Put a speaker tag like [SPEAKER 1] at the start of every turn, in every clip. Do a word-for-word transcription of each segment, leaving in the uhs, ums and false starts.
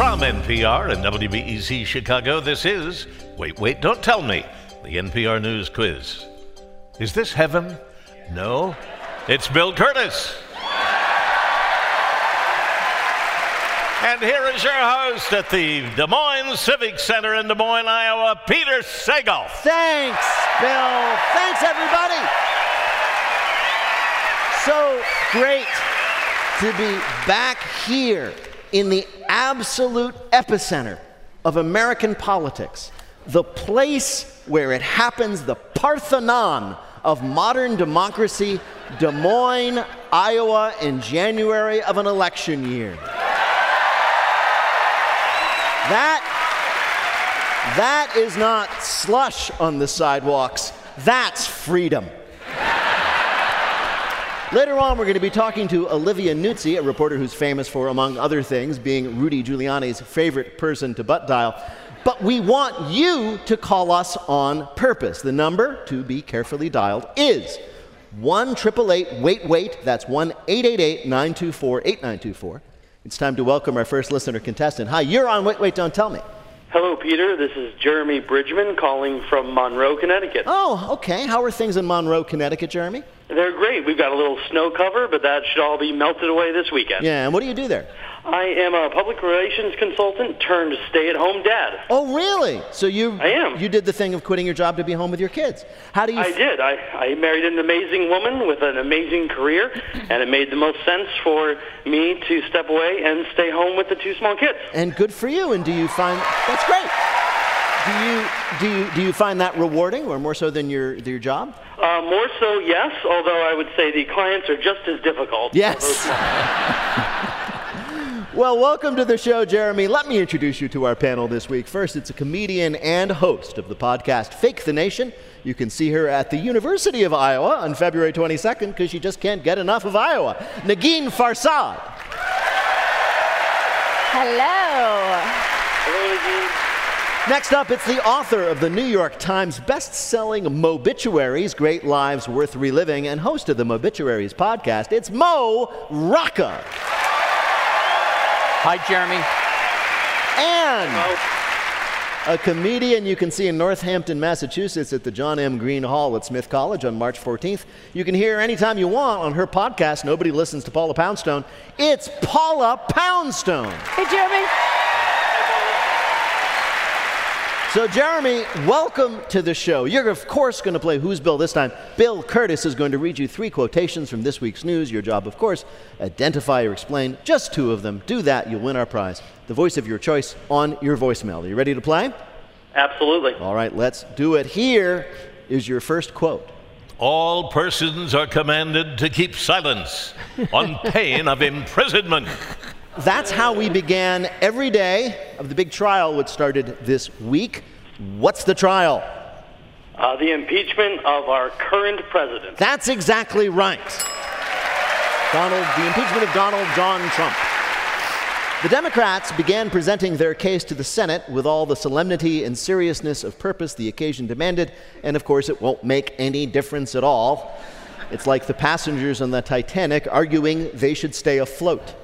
[SPEAKER 1] From N P R and W B E Z Chicago, this is Wait, Wait, Don't Tell Me, the N P R News Quiz. Is this heaven? No. It's Bill Kurtis. And here is your host at the Des Moines Civic Center in Des Moines, Iowa, Peter Sagal.
[SPEAKER 2] Thanks, Bill. Thanks, everybody. So great to be back here in the absolute epicenter of American politics, the place where it happens, the Parthenon of modern democracy, Des Moines, Iowa, in January of an election year. That, that is not slush on the sidewalks. That's freedom. Later on, we're going to be talking to Olivia Nuzzi, a reporter who's famous for, among other things, being Rudy Giuliani's favorite person to butt dial. But we want you to call us on purpose. The number to be carefully dialed is one eight eight eight, wait, wait. That's one eight eight eight, nine two four, eight nine two four. It's time to welcome our first listener contestant. Hi, you're on Wait, Wait, Don't Tell Me.
[SPEAKER 3] Hello, Peter. This is Jeremy Bridgman calling from Monroe, Connecticut.
[SPEAKER 2] Oh, okay. How are things in Monroe, Connecticut, Jeremy?
[SPEAKER 3] They're great. We've got a little snow cover, but that should all be melted away this weekend.
[SPEAKER 2] Yeah, and what do you do there?
[SPEAKER 3] I am a public relations consultant turned stay-at-home dad.
[SPEAKER 2] Oh, really? So you
[SPEAKER 3] I am.
[SPEAKER 2] You did the thing of quitting your job to be home with your kids. How do you?
[SPEAKER 3] I
[SPEAKER 2] f-
[SPEAKER 3] did. I, I married an amazing woman with an amazing career, and it made the most sense for me to step away and stay home with the two small kids.
[SPEAKER 2] And good for you. And do you find that's great? Do you do you do you find that rewarding, or more so than your your job?
[SPEAKER 3] Uh, more so, yes. Although I would say the clients are just as difficult.
[SPEAKER 2] Yes. Well, welcome to the show, Jeremy. Let me introduce you to our panel this week. First, it's a comedian and host of the podcast Fake the Nation. You can see her at the University of Iowa on February twenty-second because she just can't get enough of Iowa. Negin Farsad.
[SPEAKER 4] Hello.
[SPEAKER 3] Hello, Nadine.
[SPEAKER 2] Next up, it's the author of the New York Times best-selling Mobituaries, Great Lives Worth Reliving, and host of the Mobituaries podcast. It's Mo Rocca.
[SPEAKER 5] Hi, Jeremy.
[SPEAKER 2] And a comedian you can see in Northampton, Massachusetts at the John M. Green Hall at Smith College on March fourteenth. You can hear her anytime you want on her podcast, Nobody Listens to Paula Poundstone. It's Paula Poundstone.
[SPEAKER 4] Hey, Jeremy.
[SPEAKER 2] So, Jeremy, welcome to the show. You're, of course, going to play Who's Bill this time. Bill Kurtis is going to read you three quotations from this week's news. Your job, of course, identify or explain just two of them. Do that, you'll win our prize. The voice of your choice on your voicemail. Are you ready to play?
[SPEAKER 3] Absolutely.
[SPEAKER 2] All right, let's do it. Here is your first quote.
[SPEAKER 1] All persons are commanded to keep silence on pain of imprisonment.
[SPEAKER 2] That's how we began every day of the big trial which started this week. What's the trial?
[SPEAKER 3] Uh, the impeachment of our current president.
[SPEAKER 2] That's exactly right. Donald, the impeachment of Donald John Trump. The Democrats began presenting their case to the Senate with all the solemnity and seriousness of purpose the occasion demanded, and of course it won't make any difference at all. It's like the passengers on the Titanic arguing they should stay afloat.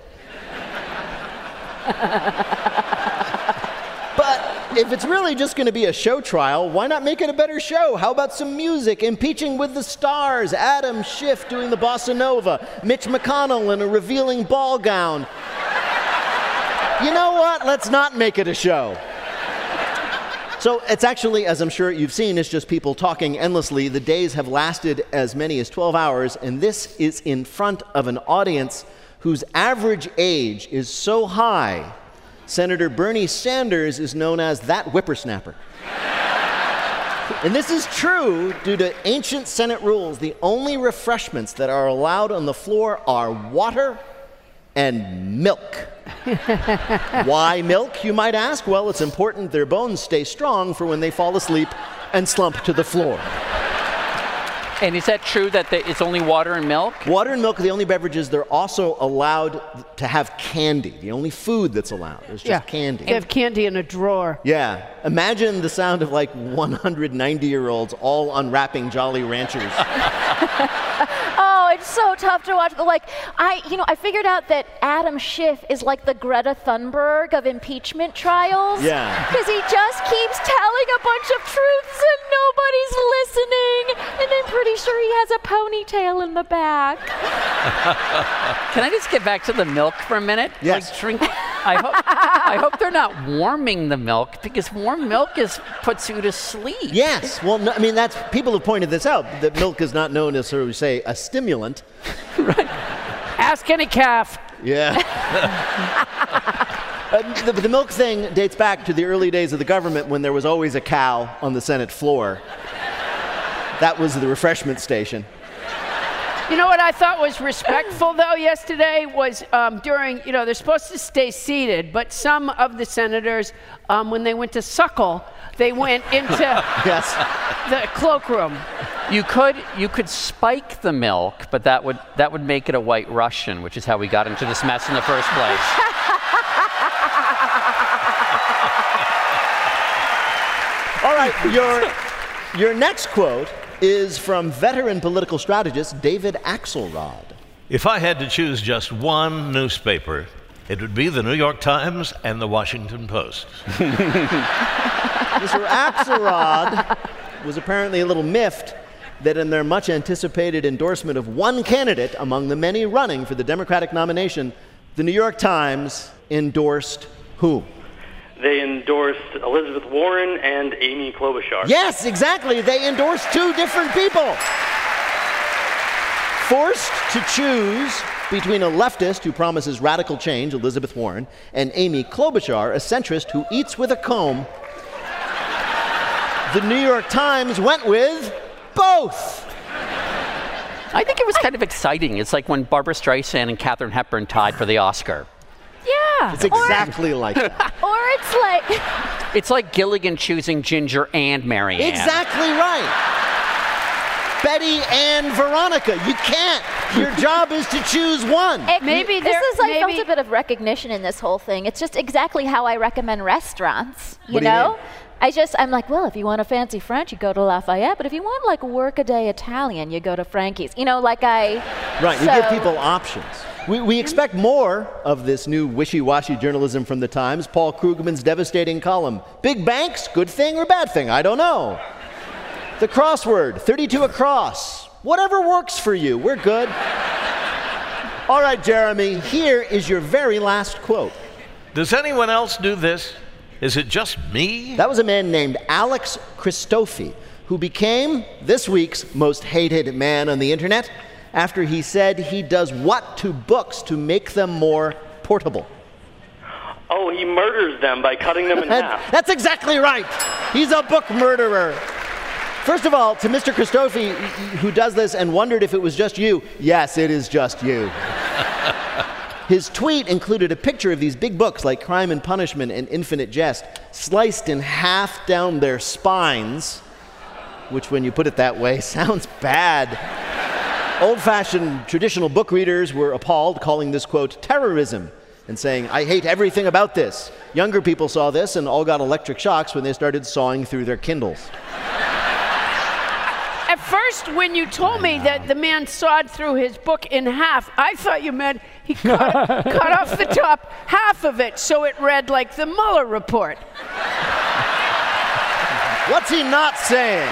[SPEAKER 2] But if it's really just going to be a show trial, why not make it a better show? How about some music? Impeaching with the stars. Adam Schiff doing the bossa nova. Mitch McConnell in a revealing ball gown. You know what? Let's not make it a show. So it's actually, as I'm sure you've seen, it's just people talking endlessly. The days have lasted as many as twelve hours, and this is in front of an audience whose average age is so high, Senator Bernie Sanders is known as that whippersnapper. And this is true due to ancient Senate rules. The only refreshments that are allowed on the floor are water and milk. Why milk, you might ask? Well, it's important their bones stay strong for when they fall asleep and slump to the floor.
[SPEAKER 5] And is that true that the, it's only water and milk?
[SPEAKER 2] Water and milk are the only beverages. They're also allowed to have candy. The only food that's allowed is just
[SPEAKER 4] Yeah.
[SPEAKER 2] candy.
[SPEAKER 4] You have candy in a drawer.
[SPEAKER 2] Yeah. Imagine the sound of like one hundred ninety-year-olds all unwrapping Jolly Ranchers.
[SPEAKER 4] Oh,
[SPEAKER 6] Oh, it's so tough to watch. Like, I, you know, I figured out that Adam Schiff is like the Greta Thunberg of impeachment trials.
[SPEAKER 2] Yeah.
[SPEAKER 6] Because he just keeps telling a bunch of truths and nobody's listening. And I'm pretty sure he has a ponytail in the back.
[SPEAKER 5] Can I just get back to the milk for a minute?
[SPEAKER 2] Yes.
[SPEAKER 5] Like, drink. I hope. I hope they're not warming the milk, because warm milk is puts you to sleep.
[SPEAKER 2] Yes. Well, no, I mean, that's people have pointed this out, that milk is not known as, sort of say, a stimulant.
[SPEAKER 5] Right. Ask any calf.
[SPEAKER 2] Yeah. uh, the, the milk thing dates back to the early days of the government, when there was always a cow on the Senate floor. That was the refreshment station.
[SPEAKER 4] You know what I thought was respectful, though, yesterday was um, during, you know, they're supposed to stay seated, but some of the senators, um, when they went to suckle, they went into
[SPEAKER 2] Yes.
[SPEAKER 4] the cloakroom.
[SPEAKER 5] You could you could spike the milk, but that would that would make it a White Russian, which is how we got into this mess in the first place.
[SPEAKER 2] All right, your, your next quote is from veteran political strategist David Axelrod.
[SPEAKER 1] If I had to choose just one newspaper, it would be the New York Times and the Washington Post.
[SPEAKER 2] Mister Axelrod was apparently a little miffed that in their much anticipated endorsement of one candidate among the many running for the Democratic nomination, the New York Times endorsed who?
[SPEAKER 3] They endorsed Elizabeth Warren and Amy Klobuchar.
[SPEAKER 2] Yes, exactly. They endorsed two different people. Forced to choose between a leftist who promises radical change, Elizabeth Warren, and Amy Klobuchar, a centrist who eats with a comb, the New York Times went with both.
[SPEAKER 5] I think it was kind of exciting. It's like when Barbara Streisand and Katharine Hepburn tied for the Oscar.
[SPEAKER 6] Yeah.
[SPEAKER 2] It's exactly like that.
[SPEAKER 6] Or it's like,
[SPEAKER 5] It's like Gilligan choosing Ginger and Marianne.
[SPEAKER 2] Exactly right. Betty and Veronica. You can't. Your job is to choose one.
[SPEAKER 6] it-
[SPEAKER 4] Maybe
[SPEAKER 6] this
[SPEAKER 4] there-
[SPEAKER 6] is, I felt
[SPEAKER 4] maybe-
[SPEAKER 6] a bit of recognition in this whole thing. It's just exactly how I recommend restaurants. You
[SPEAKER 2] What do you
[SPEAKER 6] know?
[SPEAKER 2] mean?
[SPEAKER 6] I just, I'm like, well, if you want a fancy French, you go to Lafayette. But if you want like workaday Italian, you go to Frankie's. You know, like I.
[SPEAKER 2] Right, you
[SPEAKER 6] so-
[SPEAKER 2] give people options. We, we expect more of this new wishy-washy journalism from the Times. Paul Krugman's devastating column. Big banks, good thing or bad thing? I don't know. The crossword, thirty-two across. Whatever works for you, we're good. All right, Jeremy, here is your very last quote.
[SPEAKER 1] Does anyone else do this? Is it just me?
[SPEAKER 2] That was a man named Alex Christofi, who became this week's most hated man on the internet after he said he does what to books to make them more portable.
[SPEAKER 3] Oh, he murders them by cutting them in
[SPEAKER 2] That-
[SPEAKER 3] half.
[SPEAKER 2] that's exactly right. He's a book murderer. First of all, to Mister Christofi, who does this and wondered if it was just you, yes, it is just you. His tweet included a picture of these big books like Crime and Punishment and Infinite Jest, sliced in half down their spines, which, when you put it that way, sounds bad. Old-fashioned traditional book readers were appalled, calling this quote terrorism and saying, I hate everything about this. Younger people saw this and all got electric shocks when they started sawing through their Kindles.
[SPEAKER 4] At first, when you told me that the man sawed through his book in half, I thought you meant he cut, cut off the top half of it so it read like the Mueller report.
[SPEAKER 2] What's he not saying?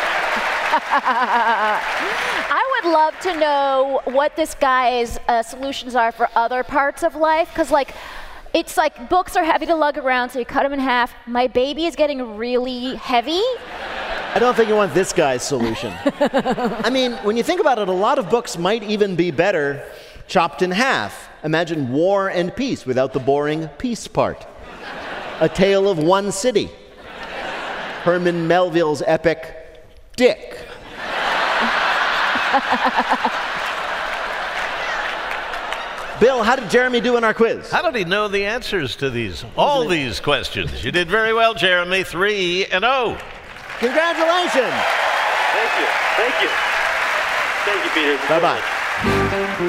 [SPEAKER 6] I would love to know what this guy's uh, solutions are for other parts of life, because like, it's like books are heavy to lug around, so you cut them in half. My baby is getting really heavy.
[SPEAKER 2] I don't think you want this guy's solution. I mean, when you think about it, a lot of books might even be better chopped in half. Imagine War and Peace without the boring peace part. A Tale of One City. Herman Melville's epic Dick. Bill, how did Jeremy do in our quiz?
[SPEAKER 1] How did he know the answers to these, all these questions? You did very well, Jeremy. Three and oh.
[SPEAKER 2] Congratulations.
[SPEAKER 3] Thank you. Thank you. Thank you, Peter.
[SPEAKER 2] Bye-bye.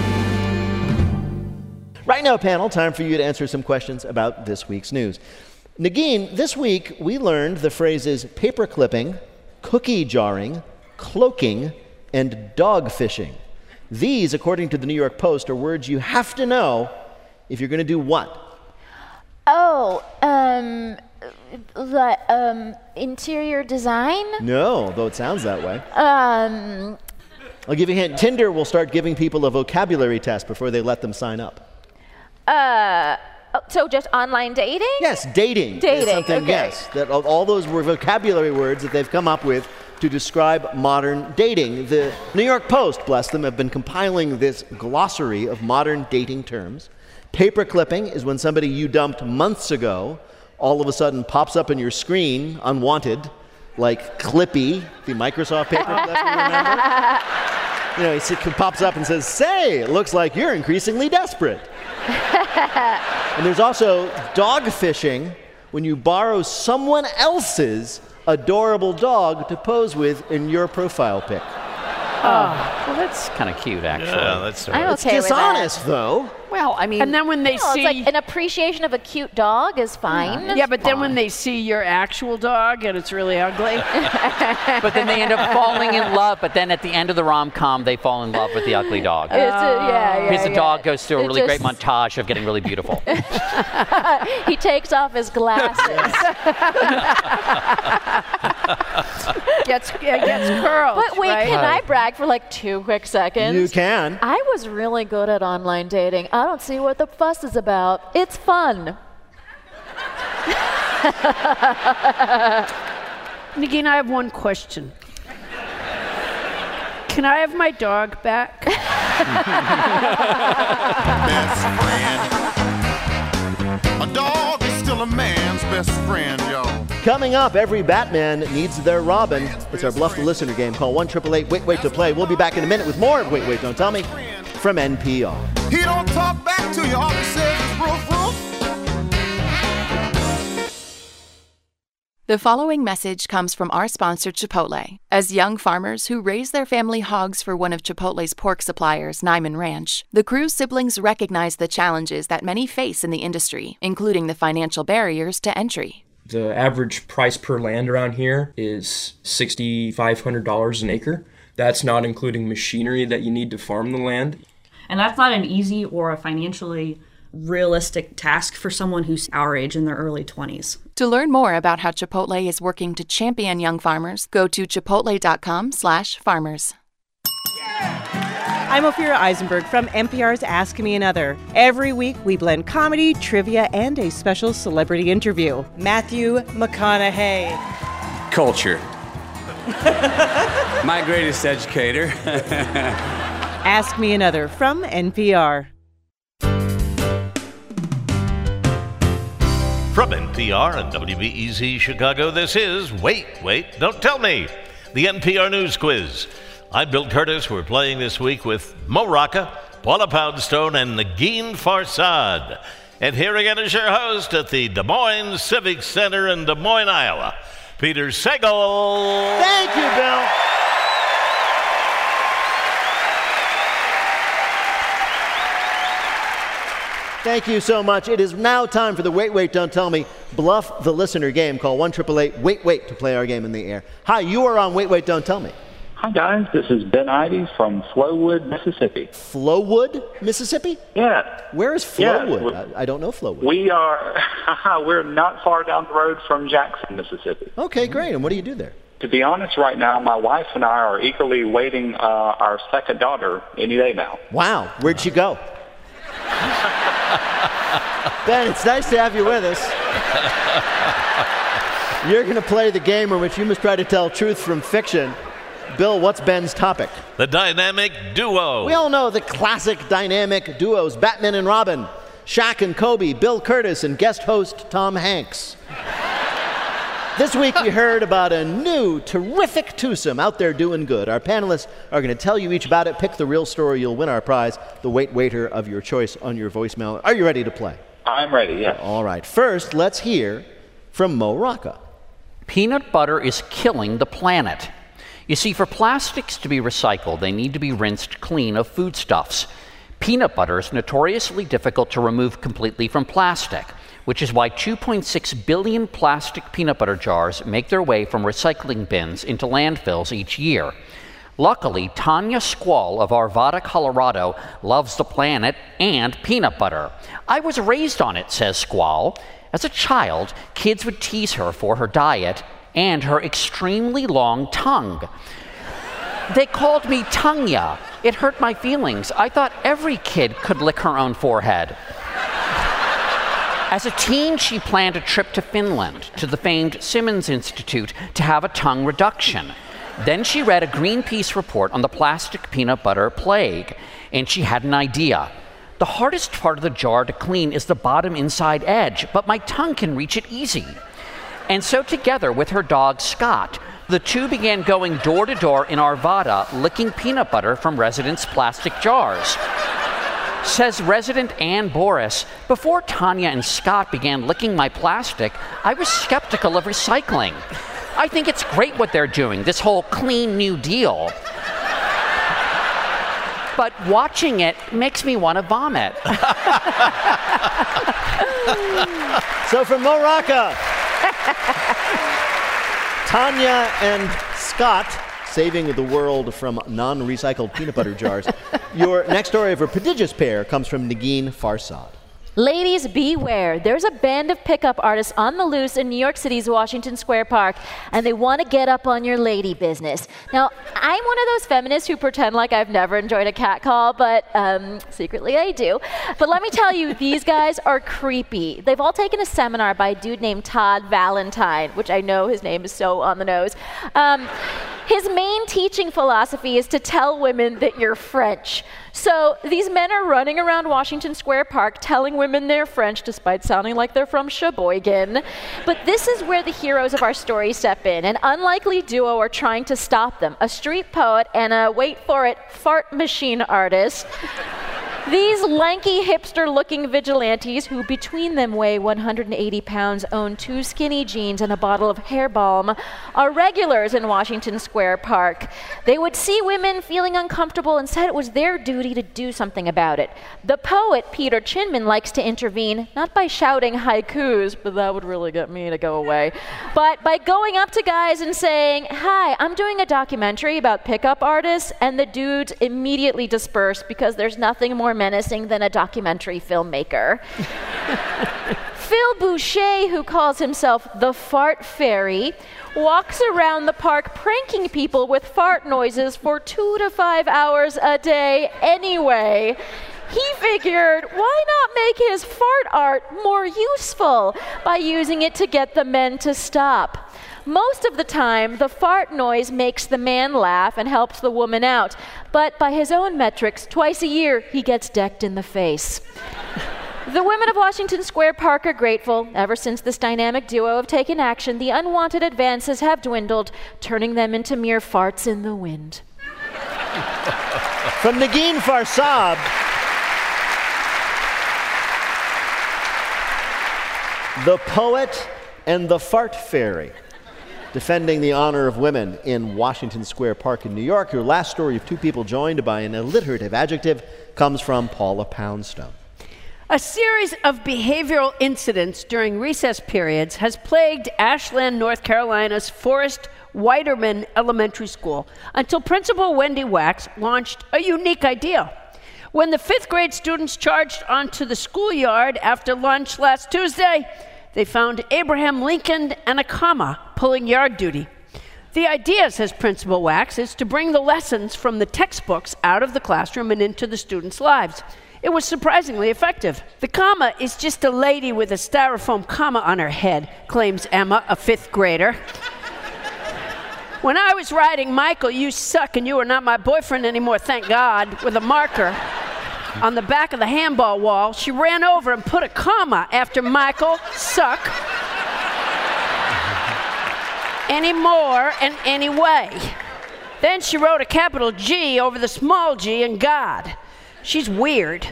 [SPEAKER 2] Right now, panel, time for you to answer some questions about this week's news. Nagin, this week we learned the phrases paper clipping, cookie jarring, cloaking, and dog fishing. These, according to the New York Post, are words you have to know if you're going to do what?
[SPEAKER 6] Oh, um, the, um, interior design?
[SPEAKER 2] No, though it sounds that way.
[SPEAKER 6] Um,
[SPEAKER 2] I'll give you a hint. Tinder will start giving people a vocabulary test before they let them sign up.
[SPEAKER 6] uh, oh, so just online dating?
[SPEAKER 2] Yes, dating. is
[SPEAKER 6] Dating,
[SPEAKER 2] something,
[SPEAKER 6] okay.
[SPEAKER 2] yes. That all, all those were vocabulary words that they've come up with to describe modern dating. The New York Post, bless them, have been compiling this glossary of modern dating terms. Paper clipping is when somebody you dumped months ago all of a sudden pops up on your screen, unwanted, like Clippy, the Microsoft paper clip, you remember? You know, he pops up and says, "Say, it looks like you're increasingly desperate." And there's also dog fishing, when you borrow someone else's adorable dog to pose with in your profile pic.
[SPEAKER 5] Oh, well, that's kind of cute, actually.
[SPEAKER 1] Yeah, that's
[SPEAKER 6] I'm
[SPEAKER 2] It's
[SPEAKER 6] okay with that.
[SPEAKER 2] dishonest, though.
[SPEAKER 5] Well, I mean,
[SPEAKER 4] And then when they
[SPEAKER 6] No,
[SPEAKER 4] see,
[SPEAKER 6] it's like an appreciation of a cute dog is fine.
[SPEAKER 4] yeah, but then when
[SPEAKER 5] fine.
[SPEAKER 4] they see your actual dog and it's really ugly,
[SPEAKER 5] but then they end up falling in love. But then at the end of the rom-com, they fall in love with the ugly dog.
[SPEAKER 6] It's a, yeah, yeah,
[SPEAKER 5] Because the
[SPEAKER 6] yeah.
[SPEAKER 5] dog goes through a
[SPEAKER 6] It
[SPEAKER 5] really great
[SPEAKER 6] just-
[SPEAKER 5] montage of getting really beautiful.
[SPEAKER 6] He takes off his glasses.
[SPEAKER 4] gets gets curled.
[SPEAKER 6] But wait,
[SPEAKER 4] right?
[SPEAKER 6] can I brag for like two quick seconds?
[SPEAKER 2] You can.
[SPEAKER 6] I was really good at online dating. I don't see what the fuss is about. It's fun.
[SPEAKER 4] Nagin, I have one question. Can I have my dog back?
[SPEAKER 7] Best friend. A dog is still a man's best friend, y'all.
[SPEAKER 2] Coming up, every Batman needs their Robin. It's our Bluff the Listener game. Call one eight eight eight wait wait to play. We'll be back in a minute with more of Wait Wait Don't Tell Me from N P R.
[SPEAKER 7] He don't talk back to you, all he says is roof, roof.
[SPEAKER 8] The following message comes from our sponsor, Chipotle. As young farmers who raise their family hogs for one of Chipotle's pork suppliers, Nyman Ranch, the Cruz siblings recognize the challenges that many face in the industry, including the financial barriers to entry.
[SPEAKER 9] The average price per land around here is six thousand five hundred dollars an acre. That's not including machinery that you need to farm the land.
[SPEAKER 10] And that's not an easy or a financially realistic task for someone who's our age in their early twenties.
[SPEAKER 8] To learn more about how Chipotle is working to champion young farmers, go to chipotle.com slash farmers.
[SPEAKER 11] I'm Ophira Eisenberg from N P R's Ask Me Another. Every week we blend comedy, trivia, and a special celebrity interview. Matthew McConaughey.
[SPEAKER 12] Culture. My greatest educator.
[SPEAKER 11] Ask Me Another from N P R.
[SPEAKER 1] From N P R and W B E Z Chicago, this is Wait, Wait, Don't Tell Me, the N P R News Quiz. I'm Bill Curtis. We're playing this week with Mo Rocca, Paula Poundstone, and Nagin Farsad. And here again is your host at the Des Moines Civic Center in Des Moines, Iowa, Peter Sagal.
[SPEAKER 2] Thank you, Bill. Thank you so much. It is now time for the Wait, Wait, Don't Tell Me Bluff the Listener game. Call one eight eight eight wait wait to play our game in the air. Hi, you are on Wait, Wait, Don't Tell Me.
[SPEAKER 13] Hi, guys. This is Ben Ivey from Flowood, Mississippi.
[SPEAKER 2] Flowood, Mississippi?
[SPEAKER 13] Yeah.
[SPEAKER 2] Where is
[SPEAKER 13] Yeah,
[SPEAKER 2] Flowood?
[SPEAKER 13] we-
[SPEAKER 2] I, I don't know Flowood.
[SPEAKER 13] We are, we're not far down the road from Jackson, Mississippi.
[SPEAKER 2] Okay, great. And what do you do there?
[SPEAKER 13] To be honest, right now, my wife and I are eagerly waiting uh, our second daughter any day now.
[SPEAKER 2] Wow. Where'd she go? Ben, it's nice to have you with us. You're going to play the game in which you must try to tell truth from fiction. Bill, what's Ben's topic?
[SPEAKER 1] The dynamic duo.
[SPEAKER 2] We all know the classic dynamic duos, Batman and Robin, Shaq and Kobe, Bill Curtis, and guest host Tom Hanks. This week we heard about a new, terrific twosome out there doing good. Our panelists are going to tell you each about it. Pick the real story. You'll win our prize, the Wait Waiter of your choice on your voicemail. Are you ready to play?
[SPEAKER 13] I'm ready, yes.
[SPEAKER 2] All right. First, let's hear from Mo Rocca.
[SPEAKER 5] Peanut butter is killing the planet. You see, for plastics to be recycled, they need to be rinsed clean of foodstuffs. Peanut butter is notoriously difficult to remove completely from plastic. which is why two point six billion plastic peanut butter jars make their way from recycling bins into landfills each year. Luckily, Tanya Squall of Arvada, Colorado, loves the planet and peanut butter. I was raised on it, says Squall. As a child, kids would tease her for her diet and her extremely long tongue. They called me Tanya. It hurt my feelings. I thought every kid could lick her own forehead. As a teen, she planned a trip to Finland, to the famed Simmons Institute, to have a tongue reduction. Then she read a Greenpeace report on the plastic peanut butter plague, and she had an idea. The hardest part of the jar to clean is the bottom inside edge, but my tongue can reach it easy. And so together with her dog, Scott, the two began going door to door in Arvada, licking peanut butter from residents' plastic jars. Says resident Ann Boris, before Tanya and Scott began licking my plastic, I was skeptical of recycling. I think it's great what they're doing, this whole clean New Deal. But watching it makes me want to vomit.
[SPEAKER 2] So from Mo Rocca, Tanya and Scott saving the world from non-recycled peanut butter jars. Your next story of a prodigious pair comes from Negin Farsad.
[SPEAKER 6] Ladies, beware. There's a band of pickup artists on the loose in New York City's Washington Square Park, and they want to get up on your lady business. Now, I'm one of those feminists who pretend like I've never enjoyed a catcall, but um, secretly I do. But let me tell you, these guys are creepy. They've all taken a seminar by a dude named Todd Valentine, which I know his name is so on the nose. Um, his main teaching philosophy is to tell women that you're French. So these men are running around Washington Square Park telling women they're French despite sounding like they're from Sheboygan. But this is where the heroes of our story step in. An unlikely duo are trying to stop them. A street poet and a, wait for it, fart machine artist. These lanky, hipster-looking vigilantes, who between them weigh one hundred eighty pounds, own two skinny jeans and a bottle of hair balm, are regulars in Washington Square Park. They would see women feeling uncomfortable and said it was their duty to do something about it. The poet, Peter Chinman, likes to intervene, not by shouting haikus, but that would really get me to go away, but by going up to guys and saying, "Hi, I'm doing a documentary about pickup artists," and the dudes immediately disperse because there's nothing more menacing than a documentary filmmaker. Phil Boucher, who calls himself the Fart Fairy, walks around the park pranking people with fart noises for two to five hours a day anyway. He figured, why not make his fart art more useful by using it to get the men to stop? Most of the time, the fart noise makes the man laugh and helps the woman out. But by his own metrics, twice a year, he gets decked in the face. The women of Washington Square Park are grateful. Ever since this dynamic duo have taken action, the unwanted advances have dwindled, turning them into mere farts in the wind.
[SPEAKER 2] From Negin Farsad, the poet and the Fart Fairy, defending the honor of women in Washington Square Park in New York. Your last story of two people joined by an alliterative adjective comes from Paula Poundstone.
[SPEAKER 4] A series of behavioral incidents during recess periods has plagued Ashland, North Carolina's Forrest Weiderman Elementary School until Principal Wendy Wax launched a unique idea. When the fifth grade students charged onto the schoolyard after lunch last Tuesday, they found Abraham Lincoln and a comma pulling yard duty. The idea, says Principal Wax, is to bring the lessons from the textbooks out of the classroom and into the students' lives. It was surprisingly effective. The comma is just a lady with a styrofoam comma on her head, claims Emma, a fifth grader. When I was writing, "Michael, you suck and you are not my boyfriend anymore, thank God," with a marker on the back of the handball wall, she ran over and put a comma after Michael, suck, anymore, and anyway. Then she wrote a capital G over the small g in God. She's weird.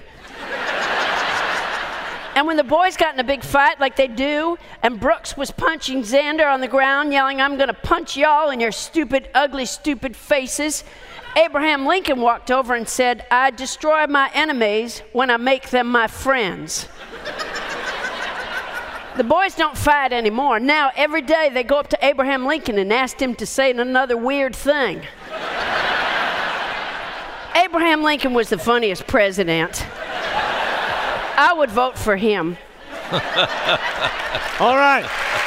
[SPEAKER 4] And when the boys got in a big fight like they do, and Brooks was punching Xander on the ground, yelling, "I'm gonna punch y'all in your stupid, ugly, stupid faces," Abraham Lincoln walked over and said, "I destroy my enemies when I make them my friends." The boys don't fight anymore. Now, every day they go up to Abraham Lincoln and ask him to say another weird thing. Abraham Lincoln was the funniest president. I would vote for him.
[SPEAKER 2] All right.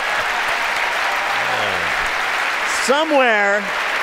[SPEAKER 2] Somewhere,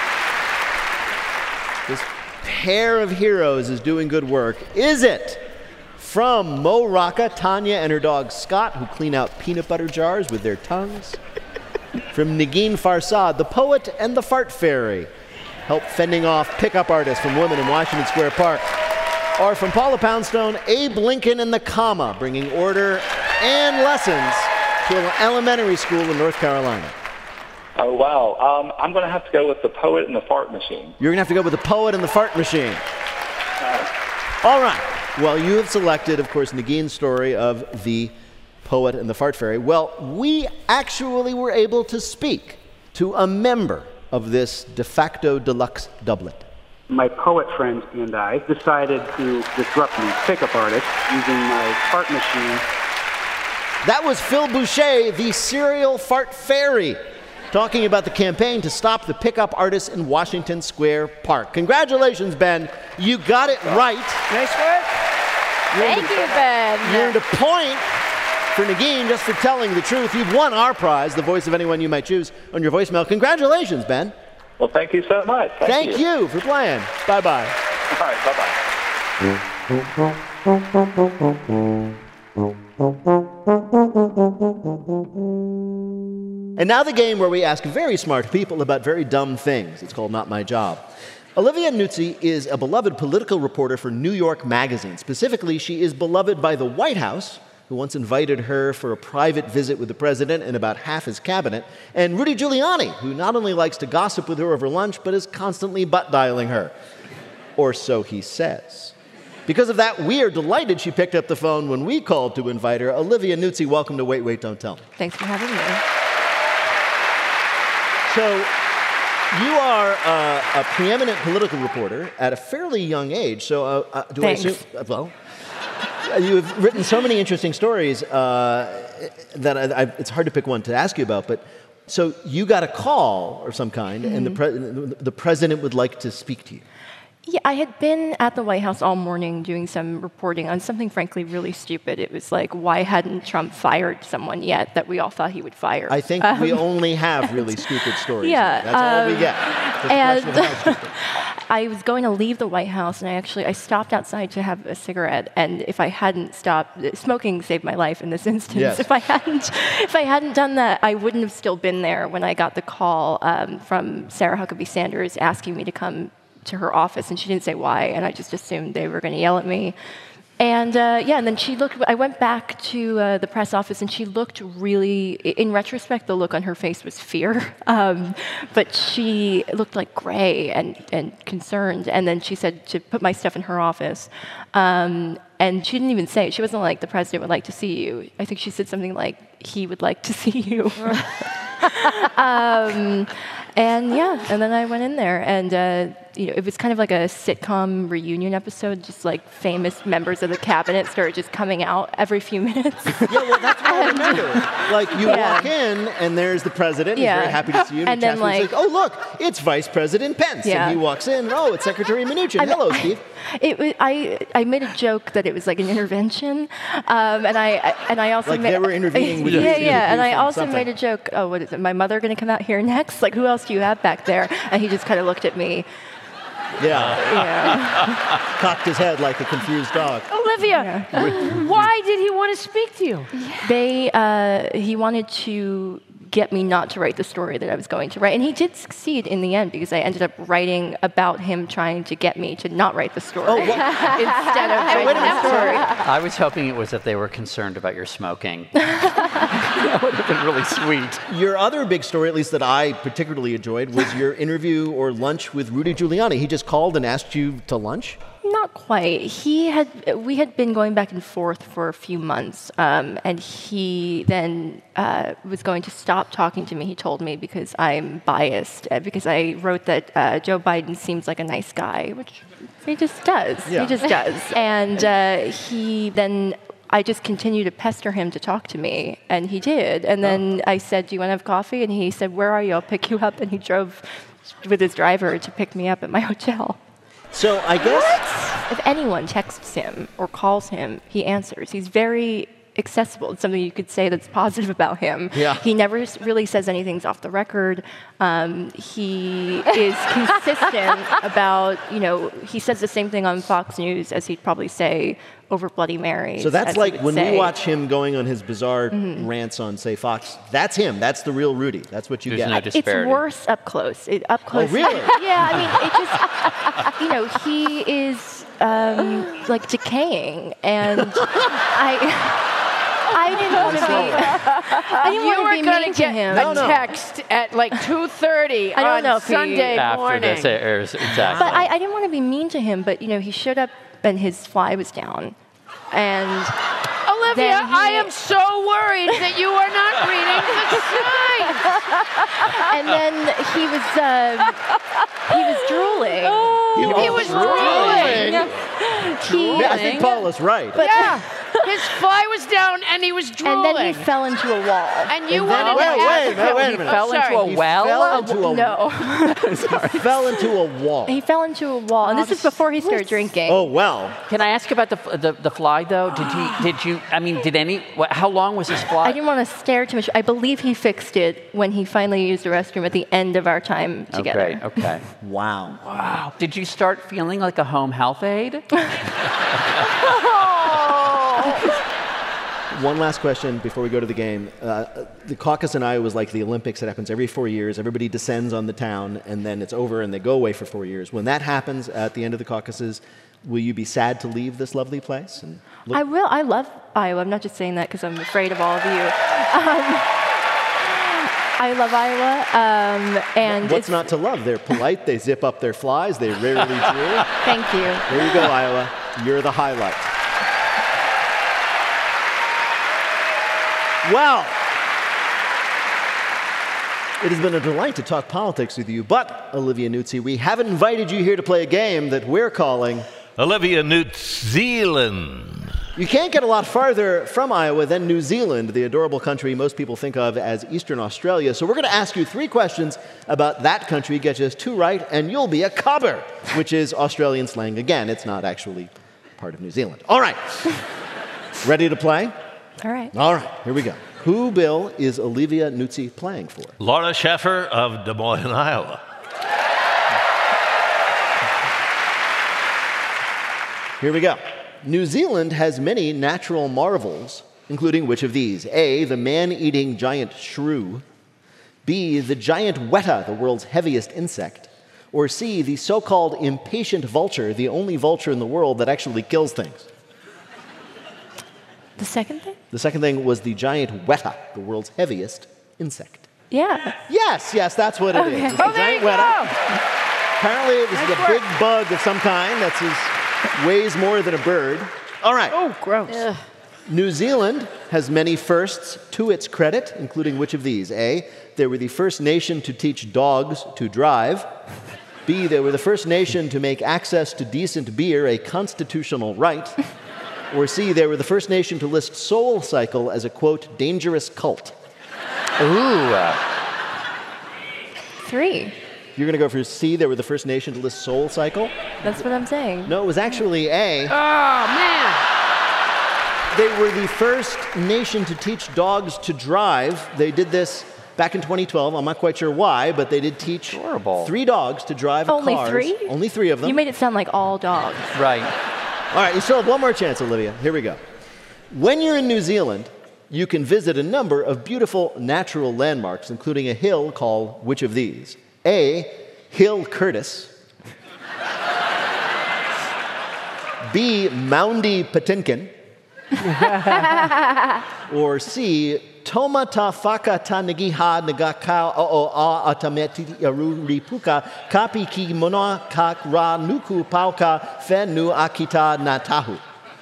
[SPEAKER 2] this pair of heroes is doing good work. Is it from Mo Rocca, Tanya, and her dog Scott, who clean out peanut butter jars with their tongues? From Negin Farsad, the poet and the fart fairy, help fending off pickup artists from women in Washington Square Park. Or from Paula Poundstone, Abe Lincoln and the comma, bringing order and lessons to an elementary school in North Carolina.
[SPEAKER 13] Oh, wow. Um, I'm going to have to go with the poet and the fart machine.
[SPEAKER 2] You're going to have to go with the poet and the fart machine. All right. Well, you have selected, of course, Negin's story of the poet and the fart fairy. Well, we actually were able to speak to a member of this de facto deluxe doublet.
[SPEAKER 14] My poet friend and I decided to disrupt the pickup artist using my fart machine.
[SPEAKER 2] That was Phil Boucher, the serial fart fairy, talking about the campaign to stop the pickup artists in Washington Square Park. Congratulations, Ben. You got it right.
[SPEAKER 4] Nice work.
[SPEAKER 6] Thank you, Ben.
[SPEAKER 2] You earned a point for Negin just for telling the truth. You've won our prize, the voice of anyone you might choose, on your voicemail. Congratulations, Ben.
[SPEAKER 13] Well, thank you so much. Thank,
[SPEAKER 2] Thank you. you for playing. Bye-bye.
[SPEAKER 13] All right, bye-bye.
[SPEAKER 2] And now the game where we ask very smart people about very dumb things. It's called Not My Job. Olivia Nuzzi is a beloved political reporter for New York Magazine. Specifically, she is beloved by the White House, who once invited her for a private visit with the president and about half his cabinet, and Rudy Giuliani, who not only likes to gossip with her over lunch, but is constantly butt-dialing her. Or so he says. Because of that, we are delighted she picked up the phone when we called to invite her. Olivia Nuzzi, welcome to Wait, Wait, Don't Tell Me.
[SPEAKER 15] Thanks for having me.
[SPEAKER 2] So, you are uh, a preeminent political reporter at a fairly young age. So, uh, uh, do
[SPEAKER 15] Thanks.
[SPEAKER 2] I assume? Uh, well, you have written so many interesting stories uh, that I, I, it's hard to pick one to ask you about. But so you got a call of some kind, mm-hmm. and the pre- the president would like to speak to you.
[SPEAKER 15] Yeah, I had been at the White House all morning doing some reporting on something frankly really stupid. It was like, why hadn't Trump fired someone yet that we all thought he would fire?
[SPEAKER 2] I think um, we only have really stupid stories.
[SPEAKER 15] Yeah.
[SPEAKER 2] That's all
[SPEAKER 15] um,
[SPEAKER 2] we get.
[SPEAKER 15] And I was going to leave the White House, and I actually I stopped outside to have a cigarette. And if I hadn't stopped, smoking saved my life in this instance.
[SPEAKER 2] Yes.
[SPEAKER 15] If I hadn't, if I hadn't done that, I wouldn't have still been there when I got the call um, from Sarah Huckabee Sanders asking me to come to her office, and she didn't say why, and I just assumed they were going to yell at me. And uh, yeah, and then she looked, I went back to uh, the press office, and she looked really, in retrospect, the look on her face was fear, um, but she looked like gray and, and concerned, and then she said to put my stuff in her office. Um, and she didn't even say it. She wasn't like, the president would like to see you. I think she said something like, he would like to see you. um, and yeah, and then I went in there, and uh, you know, it was kind of like a sitcom reunion episode, just like famous members of the cabinet started just coming out every few minutes.
[SPEAKER 2] Yeah, well, that's what I remember. Like, you
[SPEAKER 15] Yeah.
[SPEAKER 2] walk in, and there's the president.
[SPEAKER 15] Yeah.
[SPEAKER 2] He's very happy to see you.
[SPEAKER 15] And then,
[SPEAKER 2] Chatsman's
[SPEAKER 15] like-
[SPEAKER 2] oh, look, it's Vice President Pence.
[SPEAKER 15] Yeah.
[SPEAKER 2] And he walks in, and, oh, it's Secretary Mnuchin.
[SPEAKER 15] I mean,
[SPEAKER 2] Hello, Steve.
[SPEAKER 15] It was, I I made a joke that it was like an intervention, um, and I, I and I also
[SPEAKER 2] Like
[SPEAKER 15] made,
[SPEAKER 2] they were intervening with you.
[SPEAKER 15] yeah yeah, and I
[SPEAKER 2] From
[SPEAKER 15] also
[SPEAKER 2] something.
[SPEAKER 15] made a joke. Oh, what is it? My mother going to come out here next? Like, who else do you have back there? And he just kind of looked at me.
[SPEAKER 2] Yeah.
[SPEAKER 15] Yeah.
[SPEAKER 2] Cocked his head like a confused dog.
[SPEAKER 4] Olivia, why did he want to speak to you?
[SPEAKER 15] They uh, he wanted to get me not to write the story that I was going to write, and he did succeed in the end because I ended up writing about him trying to get me to not write the story
[SPEAKER 2] Oh, well-
[SPEAKER 15] instead of writing the story.
[SPEAKER 5] I was hoping it was that they were concerned about your smoking. That would have been really sweet.
[SPEAKER 2] Your other big story, at least that I particularly enjoyed, was your interview or lunch with Rudy Giuliani. He just called and asked you to lunch?
[SPEAKER 15] Not quite. He had we had been going back and forth for a few months, um, and he then uh, was going to stop talking to me. He told me because I'm biased, uh, because I wrote that uh, Joe Biden seems like a nice guy, which he just does.
[SPEAKER 2] Yeah.
[SPEAKER 15] He just does. And uh, he then. I just continued to pester him to talk to me, and he did. And then I said, do you want to have coffee? And he said, where are you? I'll pick you up. And he drove with his driver to pick me up at my hotel.
[SPEAKER 2] So I guess...
[SPEAKER 15] If anyone texts him or calls him, he answers. He's very accessible. It's something you could say that's positive about him.
[SPEAKER 2] Yeah.
[SPEAKER 15] He never s- really says anything's off the record. Um, he is consistent about, you know, he says the same thing on Fox News as he'd probably say over Bloody Mary.
[SPEAKER 2] So that's like when
[SPEAKER 15] say.
[SPEAKER 2] we watch him going on his bizarre
[SPEAKER 15] Mhm.
[SPEAKER 2] rants on, say, Fox, that's him. That's the real Rudy. That's what you
[SPEAKER 5] There's
[SPEAKER 2] get.
[SPEAKER 5] no
[SPEAKER 15] It's
[SPEAKER 5] disparity.
[SPEAKER 15] worse up close. It, up close.
[SPEAKER 2] Oh, really?
[SPEAKER 15] Yeah, I mean, it just, you know, he is um, like decaying, and I. I didn't want to be. I didn't
[SPEAKER 4] You
[SPEAKER 15] want
[SPEAKER 4] were
[SPEAKER 15] to be
[SPEAKER 4] going
[SPEAKER 15] mean
[SPEAKER 4] to
[SPEAKER 15] to
[SPEAKER 4] get
[SPEAKER 15] him.
[SPEAKER 4] a text at like two thirty
[SPEAKER 15] I don't
[SPEAKER 4] on
[SPEAKER 15] know if he-
[SPEAKER 4] Sunday
[SPEAKER 5] After
[SPEAKER 4] morning.
[SPEAKER 5] this airs, exactly.
[SPEAKER 15] But I, I didn't want to be mean to him. But you know, he showed up and his fly was down, and
[SPEAKER 4] Olivia,
[SPEAKER 15] then he-
[SPEAKER 4] I am so worried that you are not reading the signs.
[SPEAKER 15] and then he was uh, he was drooling.
[SPEAKER 4] He was drooling.
[SPEAKER 15] He,
[SPEAKER 2] I think Paula's right.
[SPEAKER 15] But-
[SPEAKER 4] Yeah, his fly was down and he was
[SPEAKER 15] and
[SPEAKER 4] drooling.
[SPEAKER 15] then he fell into a wall.
[SPEAKER 4] And you
[SPEAKER 2] And
[SPEAKER 4] wanted
[SPEAKER 2] then-
[SPEAKER 4] to
[SPEAKER 2] wait,
[SPEAKER 4] ask
[SPEAKER 2] wait, wait, wait a
[SPEAKER 4] him-
[SPEAKER 2] minute.
[SPEAKER 5] Fell
[SPEAKER 4] Oh, sorry.
[SPEAKER 5] into a
[SPEAKER 2] He
[SPEAKER 5] well?
[SPEAKER 2] fell into a,
[SPEAKER 15] no,
[SPEAKER 2] he fell into a wall.
[SPEAKER 15] he fell into a wall, and this is before he started drinking.
[SPEAKER 2] Oh, well.
[SPEAKER 5] Can I ask about the, the the fly though? Did he? Did you? I mean, did any? What, how long was his fly?
[SPEAKER 15] I didn't want to stare too much. I believe he fixed it when he finally used the restroom at the end of our time together.
[SPEAKER 5] Okay. Okay.
[SPEAKER 2] Wow.
[SPEAKER 5] Wow. Did you start feeling like a home health aide?
[SPEAKER 2] One last question before we go to the game. Uh, the caucus in Iowa is like the Olympics. It happens every four years. Everybody descends on the town, and then it's over, and they go away for four years. When that happens at the end of the caucuses, will you be sad to leave this lovely place? And look-
[SPEAKER 15] I will. I love Iowa. I'm not just saying that because I'm afraid of all of you. Um, I love Iowa, um, and
[SPEAKER 2] What's
[SPEAKER 15] it's,
[SPEAKER 2] not to love? They're polite. They zip up their flies. They rarely drool.
[SPEAKER 15] thank you.
[SPEAKER 2] There you go, Iowa. You're the highlight. Well, it has been a delight to talk politics with you, but, Olivia Nuzzi, we haven't invited you here to play a game that we're calling
[SPEAKER 1] Olivia New Zealand.
[SPEAKER 2] You can't get a lot farther from Iowa than New Zealand, the adorable country most people think of as Eastern Australia. So we're going to ask you three questions about that country. Get just two right, and you'll be a cobber, which is Australian slang. Again, it's not actually part of New Zealand. All right. Ready to play?
[SPEAKER 15] All right.
[SPEAKER 2] All right, here we go. Who, Bill, is Olivia Nuzzi playing for?
[SPEAKER 1] Laura Scheffer of Des Moines, Iowa.
[SPEAKER 2] Here we go. New Zealand has many natural marvels, including which of these? A, the man-eating giant shrew. B, the giant weta, the world's heaviest insect. Or C, the so-called impatient vulture, the only vulture in the world that actually kills things.
[SPEAKER 15] The second thing?
[SPEAKER 2] The second thing was the giant weta, the world's heaviest insect.
[SPEAKER 15] Yeah.
[SPEAKER 2] Yes, yes, that's what it is.
[SPEAKER 15] Okay.
[SPEAKER 2] It's the
[SPEAKER 4] Oh, there
[SPEAKER 2] giant
[SPEAKER 4] you
[SPEAKER 2] weta.
[SPEAKER 4] go.
[SPEAKER 2] Apparently, this is
[SPEAKER 4] Nice
[SPEAKER 2] a big
[SPEAKER 4] work.
[SPEAKER 2] bug of some kind that is, weighs more than a bird. All right.
[SPEAKER 15] Oh, gross.
[SPEAKER 4] Ugh.
[SPEAKER 2] New Zealand has many firsts to its credit, including which of these? A, they were the first nation to teach dogs to drive. B, they were the first nation to make access to decent beer a constitutional right. Or C, they were the first nation to list Soul Cycle as a, quote, dangerous cult.
[SPEAKER 5] Ooh.
[SPEAKER 15] Three.
[SPEAKER 2] You're going to go for C, they were the first nation to list Soul Cycle?
[SPEAKER 15] That's what I'm saying.
[SPEAKER 2] No, it was actually A.
[SPEAKER 4] Oh, man.
[SPEAKER 2] They were the first nation to teach dogs to drive. They did this back in twenty twelve. I'm not quite sure why, but they did teach
[SPEAKER 5] Adorable.
[SPEAKER 2] three dogs to drive
[SPEAKER 15] Only
[SPEAKER 2] cars.
[SPEAKER 15] three?
[SPEAKER 2] Only three of them.
[SPEAKER 15] You made it sound like all dogs.
[SPEAKER 5] Right.
[SPEAKER 2] All right, you still have one more chance, Olivia. Here we go. When you're in New Zealand, you can visit a number of beautiful natural landmarks, including a hill called which of these? A, Hill Curtis. B, Moundy Patinkin. Or C, Toma ta whaka ta nigiha nagakau o a atameti ripuka kapi ki monoa ka ra nuku pauka fe nu akita na tahu.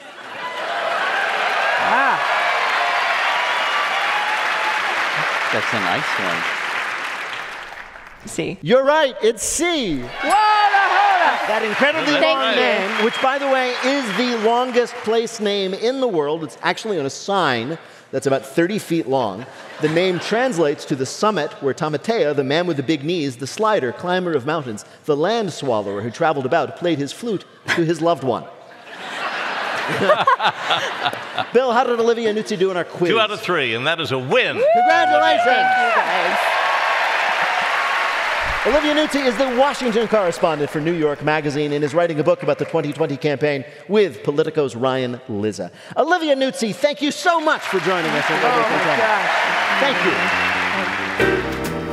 [SPEAKER 5] That's a nice one.
[SPEAKER 15] See.
[SPEAKER 2] You're right, it's C.
[SPEAKER 4] What a
[SPEAKER 2] That incredibly
[SPEAKER 4] Thank
[SPEAKER 2] long
[SPEAKER 4] you.
[SPEAKER 2] name, which, by the way, is the longest place name in the world. It's actually on a sign that's about thirty feet long. The name translates to the summit where Tamatea, the man with the big knees, the slider, climber of mountains, the land swallower who traveled about, played his flute to his loved one. Bill, how did Olivia Nuzzi do in our quiz?
[SPEAKER 1] Two out of three, and that is a win.
[SPEAKER 2] Congratulations.
[SPEAKER 6] Thank you, guys.
[SPEAKER 2] Olivia Nuzzi is the Washington correspondent for New York Magazine and is writing a book about the twenty twenty campaign with Politico's Ryan Lizza. Olivia Nuzzi, thank you so much for joining us. On
[SPEAKER 4] Oh, my gosh.
[SPEAKER 2] Thank you.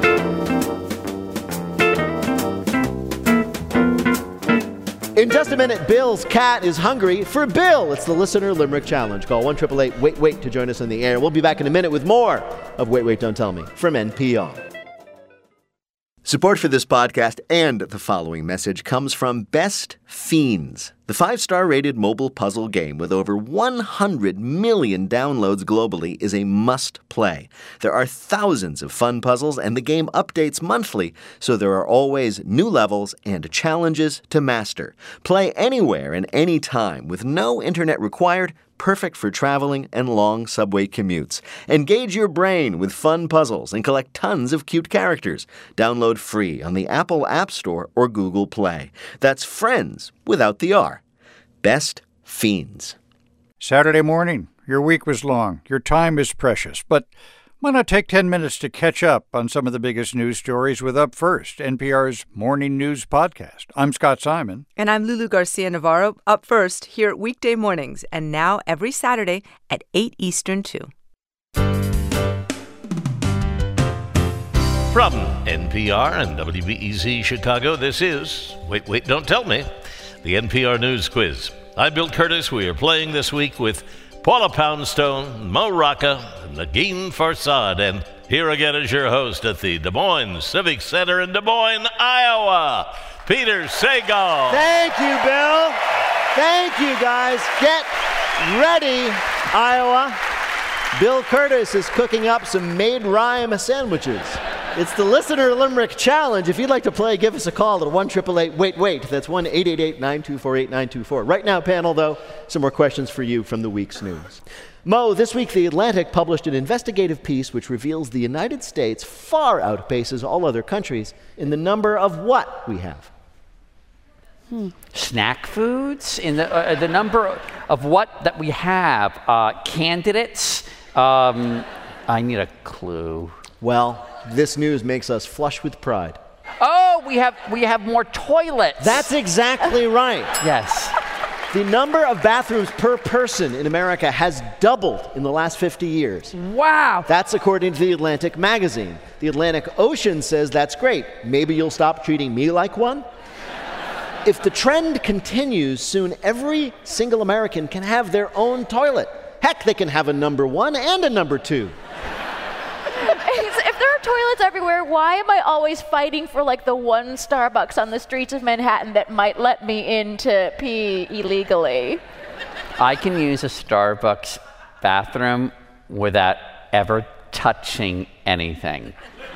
[SPEAKER 2] In just a minute, Bill's cat is hungry. For Bill, it's the Listener Limerick Challenge. Call one eight eight eight, wait, wait to join us on the air. We'll be back in a minute with more of Wait, Wait, Don't Tell Me from N P R. Support for this podcast and the following message comes from Best Fiends, the five-star rated mobile puzzle game with over one hundred million downloads globally is a must-play. There are thousands of fun puzzles, and the game updates monthly, so there are always new levels and challenges to master. Play anywhere and anytime with no internet required, perfect for traveling and long subway commutes. Engage your brain with fun puzzles and collect tons of cute characters. Download free on the Apple App Store or Google Play. That's Friends without the R. Best Fiends.
[SPEAKER 16] Saturday morning. Your week was long. Your time is precious. But why not take ten minutes to catch up on some of the biggest news stories with Up First, N P R's morning news podcast? I'm Scott Simon.
[SPEAKER 17] And I'm Lulu Garcia-Navarro. Up First, here weekday mornings, and now every Saturday at eight Eastern, too.
[SPEAKER 1] From N P R and W B E Z Chicago, this is Wait, Wait, Don't Tell Me, the N P R News Quiz. I'm Bill Curtis. We are playing this week with Paula Poundstone, Mo Rocca, and Nagin Farsad. And here again is your host at the Des Moines Civic Center in Des Moines, Iowa, Peter Sagal.
[SPEAKER 2] Thank you, Bill. Thank you, guys. Get ready, Iowa. Bill Curtis is cooking up some made rhyme sandwiches. It's the Listener Limerick Challenge. If you'd like to play, give us a call at one eight eight eight, wait, wait. That's one eight eight eight, nine two four, eight nine two four. Right now, panel, though, some more questions for you from the week's news. Mo, this week The Atlantic published an investigative piece which reveals the United States far outpaces all other countries in the number of what we have.
[SPEAKER 5] Hmm. Snack foods? In the, uh, the number of what that we have. Uh, candidates? Um, I need a clue.
[SPEAKER 2] Well, this news makes us flush with pride.
[SPEAKER 5] Oh, we have we have more toilets.
[SPEAKER 2] That's exactly right.
[SPEAKER 5] Yes.
[SPEAKER 2] The number of bathrooms per person in America has doubled in the last fifty years.
[SPEAKER 4] Wow.
[SPEAKER 2] That's according to The Atlantic magazine. The Atlantic Ocean says that's great. Maybe you'll stop treating me like one? If the trend continues, soon every single American can have their own toilet. Heck, they can have a number one and a number two.
[SPEAKER 6] If there are toilets everywhere, why am I always fighting for like the one Starbucks on the streets of Manhattan that might let me in to pee illegally?
[SPEAKER 5] I can use a Starbucks bathroom without ever touching anything.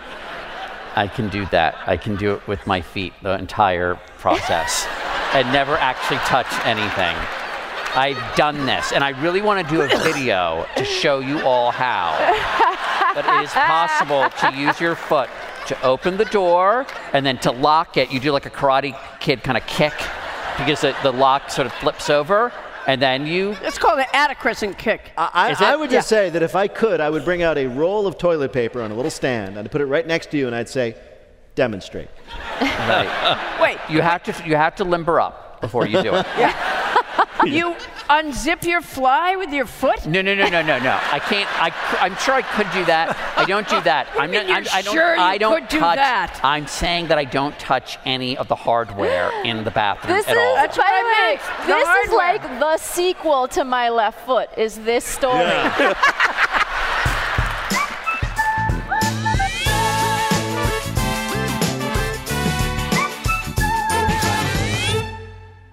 [SPEAKER 5] I can do that. I can do it with my feet, the entire process, and never actually touch anything. I've done this, and I really want to do a video to show you all how. But it is possible to use your foot to open the door, and then to lock it, you do like a Karate Kid kind of kick, because the, the lock sort of flips over, and then you...
[SPEAKER 4] It's called an attacrescent kick.
[SPEAKER 2] I, I, I would just yeah. say that if I could, I would bring out a roll of toilet paper on a little stand, I'd put it right next to you, and I'd say, demonstrate.
[SPEAKER 5] Right.
[SPEAKER 4] Wait.
[SPEAKER 5] You have to you have to limber up before you do it.
[SPEAKER 4] Yeah. You unzip your fly with your foot?
[SPEAKER 5] No, no, no, no, no, no. I can't. I, I'm sure I could do that. I don't do that. I'm
[SPEAKER 4] not.
[SPEAKER 5] I'm, I don't.
[SPEAKER 4] Sure you
[SPEAKER 5] I don't
[SPEAKER 4] could do
[SPEAKER 5] touch.
[SPEAKER 4] that.
[SPEAKER 5] I'm saying that I don't touch any of the hardware in the bathroom
[SPEAKER 6] this
[SPEAKER 5] at
[SPEAKER 6] is,
[SPEAKER 5] all.
[SPEAKER 4] That's what I meant. The
[SPEAKER 6] This is
[SPEAKER 4] hardware.
[SPEAKER 6] like the sequel to My Left Foot. Is this story?
[SPEAKER 2] Yeah.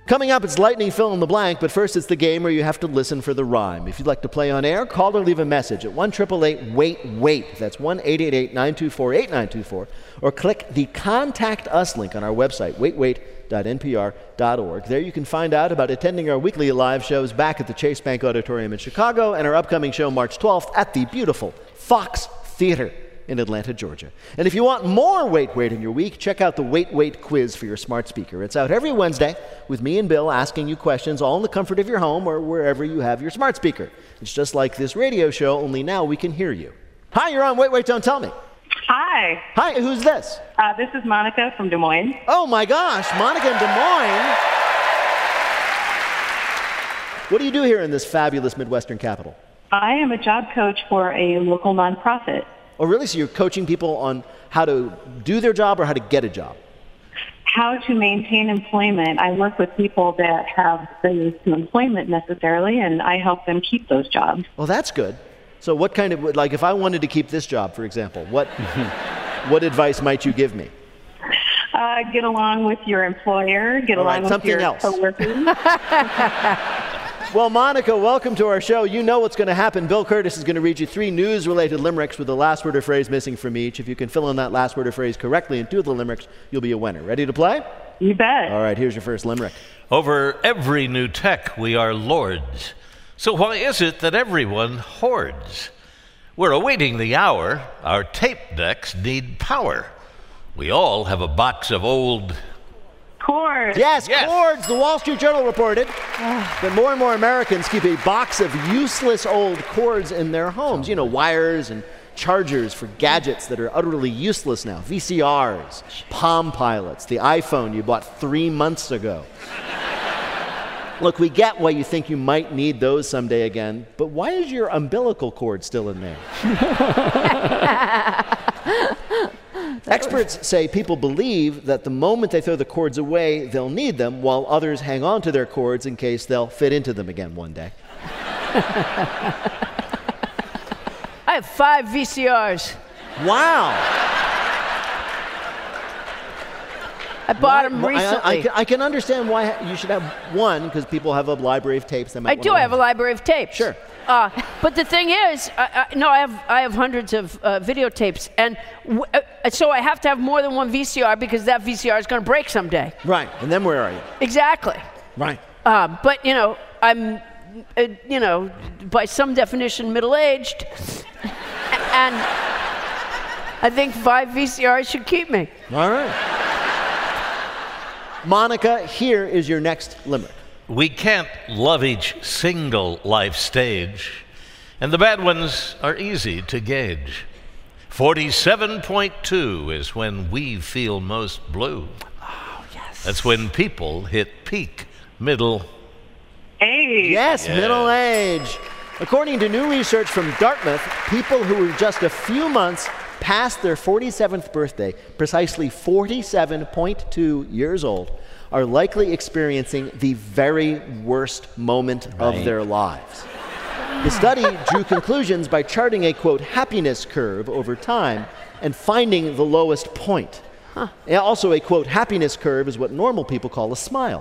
[SPEAKER 2] Coming up, it's Lightning Fill in the Blank, but first it's the game where you have to listen for the rhyme. If you'd like to play on air, call or leave a message at one eight eight eight wait wait. That's one eight eight eight nine two four eight nine two four. Or click the Contact Us link on our website, wait wait dot n p r dot org. There you can find out about attending our weekly live shows back at the Chase Bank Auditorium in Chicago and our upcoming show March twelfth at the beautiful Fox Theater in Atlanta, Georgia. And if you want more Wait Wait in your week, check out the Wait Wait quiz for your smart speaker. It's out every Wednesday with me and Bill asking you questions all in the comfort of your home or wherever you have your smart speaker. It's just like this radio show, only now we can hear you. Hi, you're on Wait Wait, Don't Tell Me.
[SPEAKER 18] Hi.
[SPEAKER 2] Hi, who's this?
[SPEAKER 18] Uh, this is Monica from Des Moines.
[SPEAKER 2] Oh my gosh, Monica in Des Moines. What do you do here in this fabulous Midwestern capital?
[SPEAKER 18] I am a job coach for a local nonprofit.
[SPEAKER 2] Oh, really? So you're coaching people on how to do their job or how to get a job?
[SPEAKER 18] How to maintain employment. I work with people that have barriers to employment necessarily, and I help them keep those jobs.
[SPEAKER 2] Well, that's good. So what kind of, like if I wanted to keep this job, for example, what what advice might you give me?
[SPEAKER 18] Uh, get along with your employer, get
[SPEAKER 2] All
[SPEAKER 18] along
[SPEAKER 2] right,
[SPEAKER 18] with
[SPEAKER 2] something
[SPEAKER 18] your
[SPEAKER 2] else.
[SPEAKER 18] coworkers.
[SPEAKER 2] Well, Monica, welcome to our show. You know what's going to happen. Bill Curtis is going to read you three news-related limericks with the last word or phrase missing from each. If you can fill in that last word or phrase correctly in two of the limericks, you'll be a winner. Ready to play?
[SPEAKER 18] You bet.
[SPEAKER 2] All right, here's your first limerick.
[SPEAKER 1] Over every new tech, we are lords. So why is it that everyone hoards? We're awaiting the hour. Our tape decks need power. We all have a box of old...
[SPEAKER 18] Cords.
[SPEAKER 2] Yes, yes, cords. The Wall Street Journal reported that more and more Americans keep a box of useless old cords in their homes. You know, wires and chargers for gadgets that are utterly useless now. V C Rs, Palm Pilots, the iPhone you bought three months ago. Look, we get why you think you might need those someday again, but why is your umbilical cord still in there? Experts say people believe that the moment they throw the cords away, they'll need them, while others hang on to their cords in case they'll fit into them again one day.
[SPEAKER 4] I have five V C Rs.
[SPEAKER 2] Wow.
[SPEAKER 4] I bought them
[SPEAKER 2] Why-
[SPEAKER 4] recently.
[SPEAKER 2] I, I, can- I can understand why you should have one, because people have a library of tapes. They might
[SPEAKER 4] I
[SPEAKER 2] wanna
[SPEAKER 4] do. I have a
[SPEAKER 2] learn.
[SPEAKER 4] library of tapes.
[SPEAKER 2] Sure.
[SPEAKER 4] Uh, but the thing is, I, I, no, I have I have hundreds of uh, videotapes, and w- uh, so I have to have more than one V C R because that V C R is going to break someday.
[SPEAKER 2] Right. And then where are you?
[SPEAKER 4] Exactly.
[SPEAKER 2] Right.
[SPEAKER 4] Uh, but you know, I'm, uh, you know, by some definition, middle-aged, and I think five V C Rs should keep me.
[SPEAKER 2] All right. Monica, here is your next limerick.
[SPEAKER 1] We can't love each single life stage, and the bad ones are easy to gauge. forty-seven point two is when we feel most blue.
[SPEAKER 4] Oh, yes.
[SPEAKER 1] That's when people hit peak middle.
[SPEAKER 18] Age.
[SPEAKER 2] Yes,
[SPEAKER 1] Yeah.
[SPEAKER 2] middle age. According to new research from Dartmouth, people who were just a few months past their forty-seventh birthday, precisely forty-seven point two years old, are likely experiencing the very worst moment of
[SPEAKER 5] Right.
[SPEAKER 2] their lives. The study drew conclusions by charting a, quote, happiness curve over time and finding the lowest point.
[SPEAKER 4] Huh.
[SPEAKER 2] And also, a, quote, happiness curve is what normal people call a smile.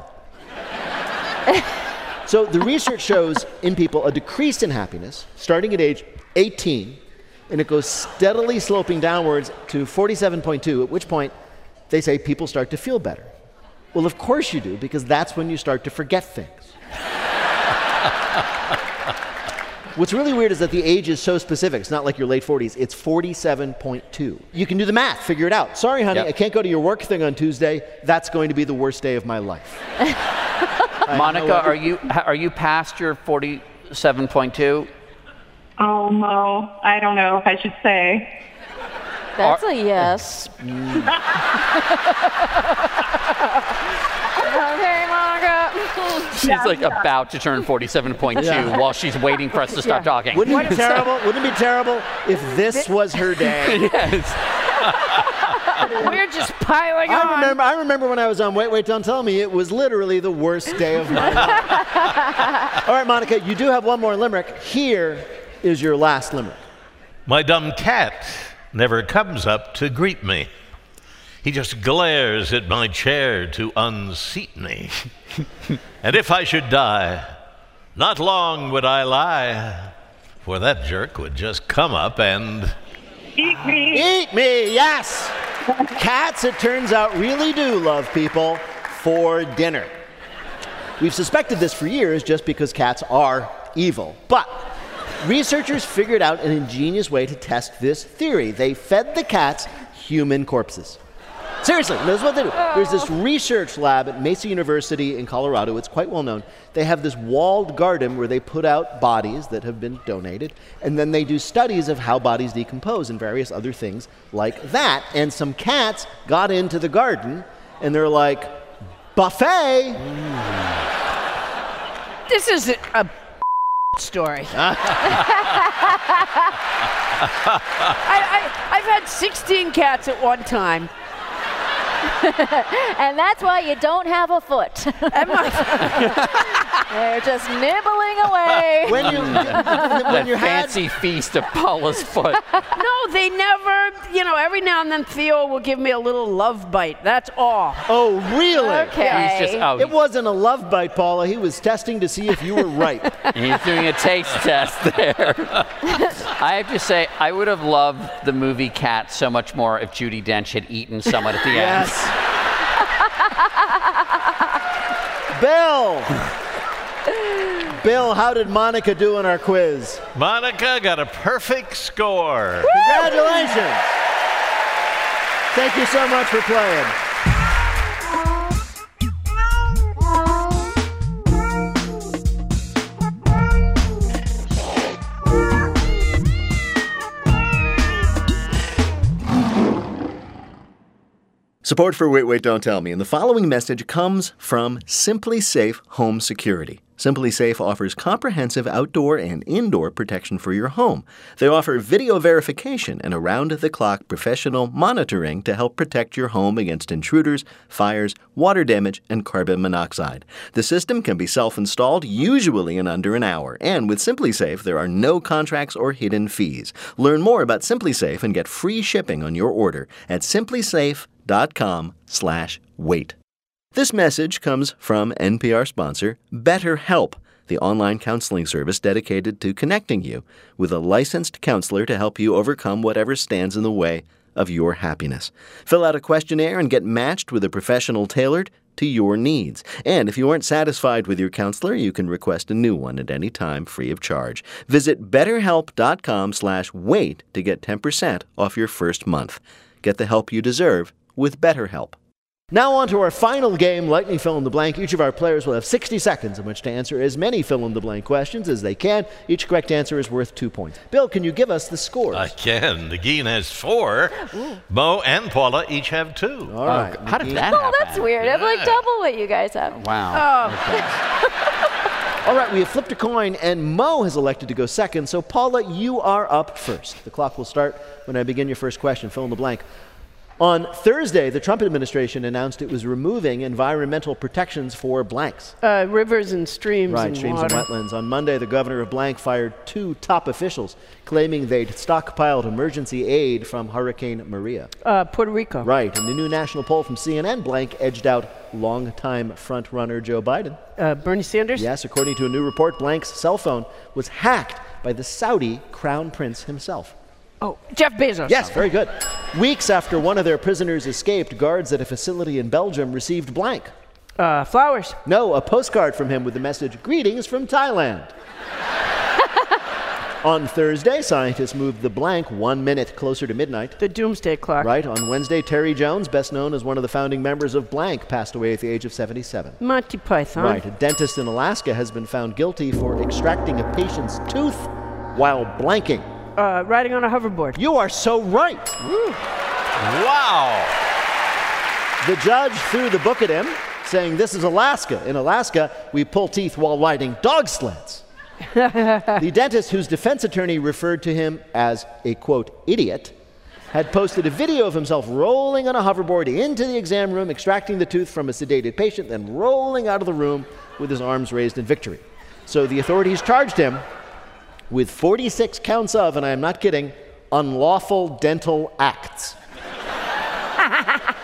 [SPEAKER 2] So the research shows in people a decrease in happiness starting at age eighteen, and it goes steadily sloping downwards to forty-seven point two, at which point they say people start to feel better. Well, of course you do, because that's when you start to forget things. What's really weird is that the age is so specific. It's not like your late forties. It's forty-seven point two. You can do the math, figure it out. Sorry, honey,
[SPEAKER 5] Yep.
[SPEAKER 2] I can't go to your work thing on Tuesday. That's going to be the worst day of my life.
[SPEAKER 5] Monica, are you ha- are you past your forty-seven point two?
[SPEAKER 18] Oh, no. I don't know if I should say.
[SPEAKER 6] That's a yes. Okay, Monica.
[SPEAKER 5] She's like about to turn forty-seven point two
[SPEAKER 2] Yeah.
[SPEAKER 5] while she's waiting for us to stop
[SPEAKER 2] Yeah.
[SPEAKER 5] talking.
[SPEAKER 2] Wouldn't it be terrible? Wouldn't it be terrible if this was her day?
[SPEAKER 5] Yes.
[SPEAKER 4] We're just piling
[SPEAKER 2] I
[SPEAKER 4] on.
[SPEAKER 2] remember, I remember when I was on Wait, Wait, Don't Tell Me, it was literally the worst day of my life. All right, Monica, you do have one more limerick. Here is your last limerick.
[SPEAKER 1] My dumb cat never comes up to greet me. He just glares at my chair to unseat me. And if I should die, not long would I lie, for that jerk would just come up and...
[SPEAKER 2] Eat me! Eat me, yes! Cats, it turns out, really do love people for dinner. We've suspected this for years just because cats are evil. But researchers figured out an ingenious way to test this theory. They fed the cats human corpses. Seriously, that's what they do. There's this research lab at Mesa University in Colorado. It's quite well known. They have this walled garden where they put out bodies that have been donated, and then they do studies of how bodies decompose and various other things like that. And some cats got into the garden, and they're like, buffet!
[SPEAKER 4] This is a, a story. I, I, I've had sixteen cats at one time.
[SPEAKER 6] And that's why you don't have a foot. They're just nibbling away.
[SPEAKER 2] When you, when you had
[SPEAKER 5] fancy feast of Paula's foot.
[SPEAKER 4] No, they never, you know, every now and then Theo will give me a little love bite. That's all.
[SPEAKER 2] Oh, really?
[SPEAKER 6] Okay.
[SPEAKER 5] He's just, oh,
[SPEAKER 2] It wasn't a love bite, Paula. He was testing to see if you were right.
[SPEAKER 5] He's doing a taste test there. I have to say, I would have loved the movie Cats so much more if Judi Dench had eaten someone at the
[SPEAKER 2] Yes.
[SPEAKER 5] end.
[SPEAKER 2] Bill! Bill, how did Monica do in our quiz?
[SPEAKER 1] Monica got a perfect score.
[SPEAKER 2] Congratulations! Thank you so much for playing. Support for Wait, Wait, Don't Tell Me, and the following message comes from Simply Safe Home Security. Simply Safe offers comprehensive outdoor and indoor protection for your home. They offer video verification and around-the-clock professional monitoring to help protect your home against intruders, fires, water damage, and carbon monoxide. The system can be self-installed, usually in under an hour. And with Simply Safe, there are no contracts or hidden fees. Learn more about Simply Safe and get free shipping on your order at simply safe dot com slash wait. This message comes from N P R sponsor BetterHelp, the online counseling service dedicated to connecting you with a licensed counselor to help you overcome whatever stands in the way of your happiness. Fill out a questionnaire and get matched with a professional tailored to your needs. And if you aren't satisfied with your counselor, you can request a new one at any time free of charge. Visit betterhelp dot com slash wait to get ten percent off your first month. Get the help you deserve with BetterHelp. Now on to our final game, Lightning Fill in the Blank. Each of our players will have sixty seconds in which to answer as many fill-in-the-blank questions as they can. Each correct answer is worth two points. Bill, can you give us the scores?
[SPEAKER 1] I can. Negin has four.
[SPEAKER 6] Ooh.
[SPEAKER 1] Mo and Paula each have two.
[SPEAKER 2] All right.
[SPEAKER 5] Oh, how did that
[SPEAKER 6] Oh,
[SPEAKER 5] happen?
[SPEAKER 6] that's weird. I have like double what you guys have.
[SPEAKER 5] Wow.
[SPEAKER 6] Oh.
[SPEAKER 2] All right, we have flipped a coin, and Mo has elected to go second. So, Paula, you are up first. The clock will start when I begin your first question. Fill in the blank. On Thursday, the Trump administration announced it was removing environmental protections for blanks.
[SPEAKER 4] Uh, rivers and streams
[SPEAKER 2] Right,
[SPEAKER 4] and
[SPEAKER 2] streams
[SPEAKER 4] water.
[SPEAKER 2] and wetlands. On Monday, the governor of blank fired two top officials, claiming they'd stockpiled emergency aid from Hurricane Maria.
[SPEAKER 4] Uh, Puerto Rico.
[SPEAKER 2] Right, and the new national poll from C N N, blank edged out longtime front-runner Joe Biden.
[SPEAKER 4] Uh, Bernie Sanders?
[SPEAKER 2] Yes, according to a new report, blank's cell phone was hacked by the Saudi crown prince himself.
[SPEAKER 4] Oh, Jeff Bezos.
[SPEAKER 2] Yes, very good. Weeks after one of their prisoners escaped, guards at a facility in Belgium received blank.
[SPEAKER 4] Uh, flowers.
[SPEAKER 2] No, a postcard from him with the message, "Greetings from Thailand." On Thursday, scientists moved the blank one minute closer to midnight.
[SPEAKER 4] The doomsday clock.
[SPEAKER 2] Right. On Wednesday, Terry Jones, best known as one of the founding members of blank, passed away at the age of seventy-seven.
[SPEAKER 4] Monty Python.
[SPEAKER 2] Right. A dentist in Alaska has been found guilty for extracting a patient's tooth while blanking.
[SPEAKER 4] Uh, riding on a hoverboard.
[SPEAKER 2] You are so right.
[SPEAKER 4] Woo.
[SPEAKER 1] Wow.
[SPEAKER 2] The judge threw the book at him, saying, "This is Alaska. In Alaska, we pull teeth while riding dog sleds." The dentist, whose defense attorney referred to him as a, quote, idiot, had posted a video of himself rolling on a hoverboard into the exam room, extracting the tooth from a sedated patient, then rolling out of the room with his arms raised in victory. So the authorities charged him with forty-six counts of, and I am not kidding, unlawful dental acts.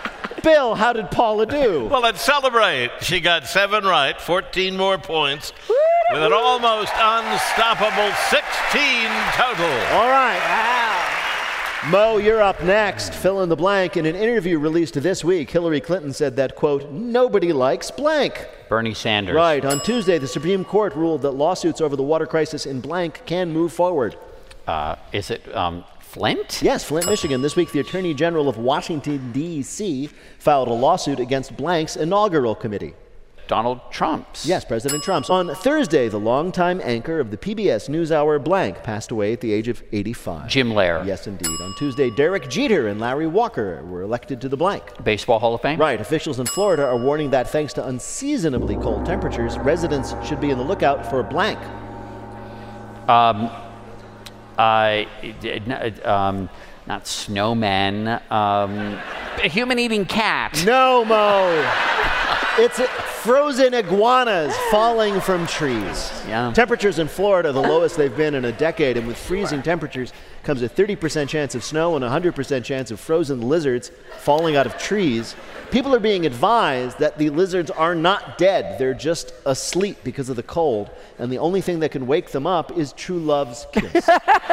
[SPEAKER 2] Bill, how did Paula do?
[SPEAKER 1] Well, let's celebrate. She got seven right, fourteen more points, with an almost unstoppable sixteen total.
[SPEAKER 2] All right. Wow. Mo, you're up next. Fill in the blank. In an interview released this week, Hillary Clinton said that, quote, nobody likes blank.
[SPEAKER 5] Bernie Sanders.
[SPEAKER 2] Right. On Tuesday, the Supreme Court ruled that lawsuits over the water crisis in blank can move forward.
[SPEAKER 5] Uh, is it um, Flint?
[SPEAKER 2] Yes, Flint, Michigan. This week, the Attorney General of Washington, D C filed a lawsuit against blank's inaugural committee.
[SPEAKER 5] Donald Trump's.
[SPEAKER 2] Yes, President Trump's. On Thursday, the longtime anchor of the P B S NewsHour blank passed away at the age of eighty-five.
[SPEAKER 5] Jim Lehrer.
[SPEAKER 2] Yes, indeed. On Tuesday, Derek Jeter and Larry Walker were elected to the blank.
[SPEAKER 5] Baseball Hall of Fame?
[SPEAKER 2] Right. Officials in Florida are warning that thanks to unseasonably cold temperatures, residents should be on the lookout for a blank.
[SPEAKER 5] Um, uh, um, not snowmen. Um, a human-eating cat.
[SPEAKER 2] No, Mo. It's frozen iguanas falling from trees.
[SPEAKER 5] Yeah.
[SPEAKER 2] Temperatures in Florida, the lowest they've been in a decade, and with freezing temperatures comes a thirty percent chance of snow and a one hundred percent chance of frozen lizards falling out of trees. People are being advised that the lizards are not dead. They're just asleep because of the cold, and the only thing that can wake them up is true love's kiss.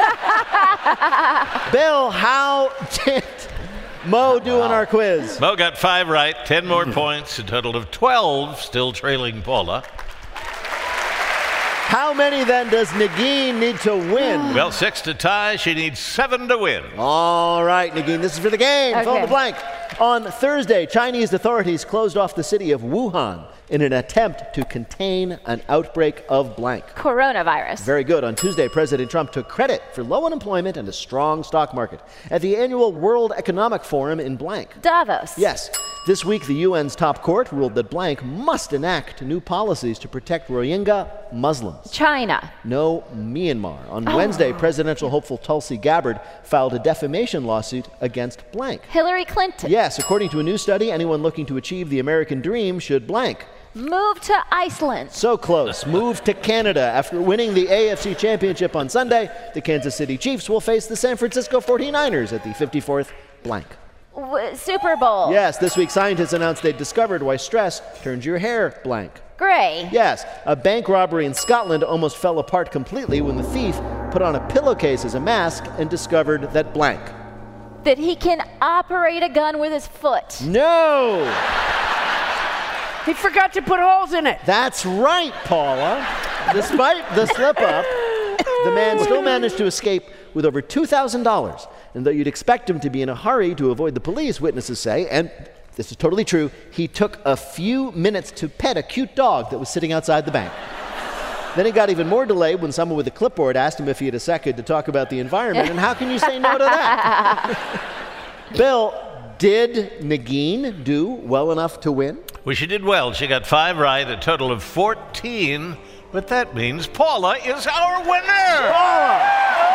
[SPEAKER 2] Bill, how did Mo do on our quiz?
[SPEAKER 1] Mo got five right, ten more points, a total of twelve, still trailing Paula.
[SPEAKER 2] How many then does Negin need to win?
[SPEAKER 1] Well, six to tie. She needs seven to win.
[SPEAKER 2] All right, Negin, this is for the game.
[SPEAKER 6] Okay.
[SPEAKER 2] Fill in the blank. On Thursday, Chinese authorities closed off the city of Wuhan in an attempt to contain an outbreak of blank.
[SPEAKER 6] Coronavirus.
[SPEAKER 2] Very good. On Tuesday, President Trump took credit for low unemployment and a strong stock market at the annual World Economic Forum in blank.
[SPEAKER 6] Davos.
[SPEAKER 2] Yes. This week, the U N's top court ruled that blank must enact new policies to protect Rohingya Muslims.
[SPEAKER 6] China.
[SPEAKER 2] No, Myanmar. On Wednesday, presidential hopeful Tulsi Gabbard filed a defamation lawsuit against blank.
[SPEAKER 6] Hillary Clinton.
[SPEAKER 2] Yes, according to a new study, anyone looking to achieve the American dream should blank.
[SPEAKER 6] Move to Iceland.
[SPEAKER 2] So close. Move to Canada. After winning the A F C Championship on Sunday, the Kansas City Chiefs will face the San Francisco forty-niners at the fifty-fourth blank.
[SPEAKER 6] W- Super Bowl.
[SPEAKER 2] Yes, this week scientists announced they discovered why stress turns your hair blank.
[SPEAKER 6] Gray.
[SPEAKER 2] Yes, a bank robbery in Scotland almost fell apart completely when the thief put on a pillowcase as a mask and discovered that blank.
[SPEAKER 6] That he can operate a gun with his foot.
[SPEAKER 2] No!
[SPEAKER 4] He forgot to put holes in it.
[SPEAKER 2] That's right, Paula. Despite the slip-up, the man still managed to escape with over two thousand dollars. And though you'd expect him to be in a hurry to avoid the police, witnesses say, and this is totally true, he took a few minutes to pet a cute dog that was sitting outside the bank. Then it got even more delayed when someone with a clipboard asked him if he had a second to talk about the environment, and how can you say no to that? Bill, did Negin do well enough to win?
[SPEAKER 1] Well, she did well. She got five right, a total of fourteen, but that means Paula is our winner!
[SPEAKER 2] Paula!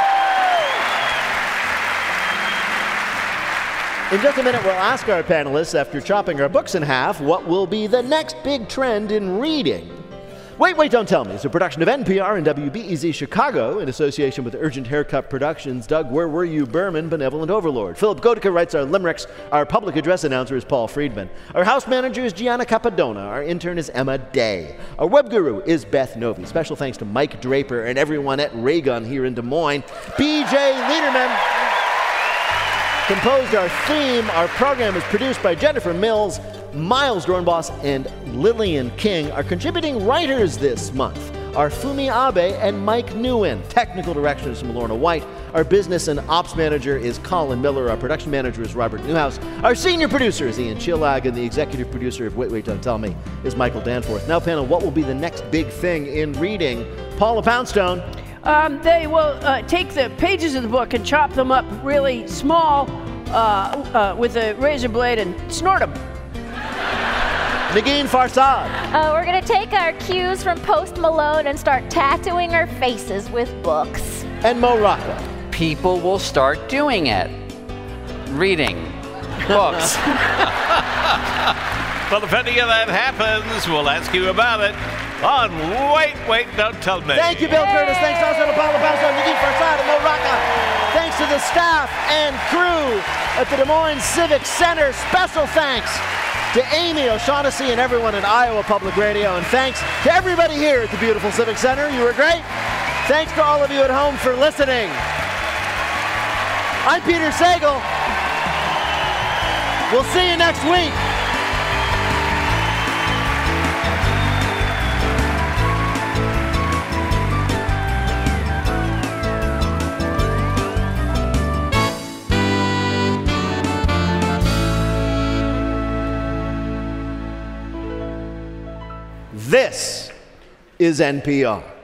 [SPEAKER 2] In just a minute, we'll ask our panelists, after chopping our books in half, what will be the next big trend in reading. Wait, Wait, Don't Tell Me is a production of N P R and W B E Z Chicago in association with Urgent Haircut Productions. Doug, where were you, Berman, benevolent overlord? Philip Gotica writes our limericks. Our public address announcer is Paul Friedman. Our house manager is Gianna Capadona. Our intern is Emma Day. Our web guru is Beth Novi. Special thanks to Mike Draper and everyone at Raygun here in Des Moines. B J Liederman composed our theme. Our program is produced by Jennifer Mills. Miles Dornbos and Lillian King are contributing writers this month. Are Fumi Abe and Mike Nguyen. Technical direction is from Lorna White. Our business and ops manager is Colin Miller. Our production manager is Robert Newhouse. Our senior producer is Ian Chillag, and the executive producer of Wait, Wait, Don't Tell Me is Michael Danforth. Now, panel, what will be the next big thing in reading? Paula Poundstone.
[SPEAKER 4] Um, they will uh, take the pages of the book and chop them up really small uh, uh, with a razor blade and snort them.
[SPEAKER 2] Negin Farsad.
[SPEAKER 6] Uh, we're going to take our cues from Post Malone and start tattooing our faces with books.
[SPEAKER 2] And Mo Rocca.
[SPEAKER 5] People will start doing it. Reading books.
[SPEAKER 1] Well, if any of that happens, we'll ask you about it on Wait, Wait, Don't Tell Me.
[SPEAKER 2] Thank you, Bill Curtis. Thanks also to Paula Poundstone, Negin Farsad, and Mo Rocca. Thanks to the staff and crew at the Des Moines Civic Center. Special thanks to Amy O'Shaughnessy and everyone at Iowa Public Radio. And thanks to everybody here at the beautiful Civic Center. You were great. Thanks to all of you at home for listening. I'm Peter Sagal. We'll see you next week. This is N P R.